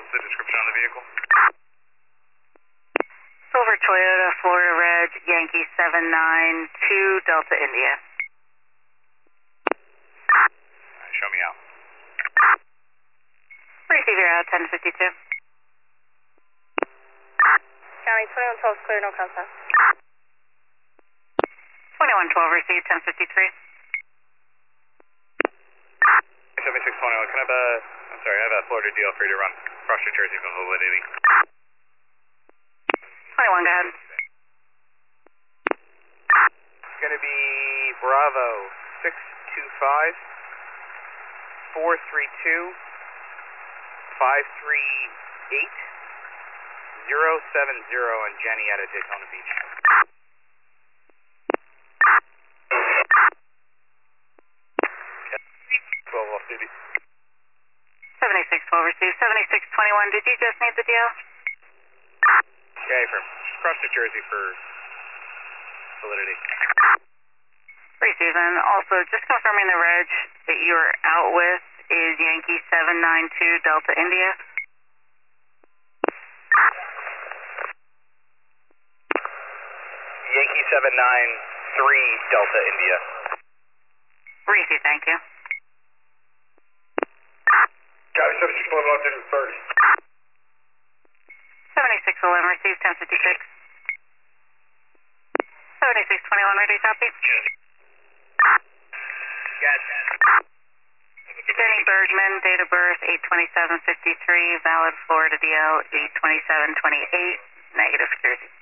What's the description on the vehicle? Silver Toyota, Florida Reg, Yankee 792, Delta India. Alright, show me out. Receiver out, 1052. County 2112 clear, no contact. 2112 received, 1053. 7621, can I have I have a Florida deal for you to run across New Jersey for validity. 21, go ahead. It's going to be Bravo 625 432 538 070 and Jenny out of Daytona Beach. 12 off duty. 7612 received, 7621, did you just need the deal? Okay, from across New Jersey for validity. Received, and also just confirming the reg that you're out with is Yankee 792 Delta India. Yankee 793 Delta India. Received, thank you. County 7611 on duty first. 7611 received, 1056. 7621, ready to copy? Gotcha. Jenny Bergman, date of birth 82753, valid Florida DL 82728, negative Jersey.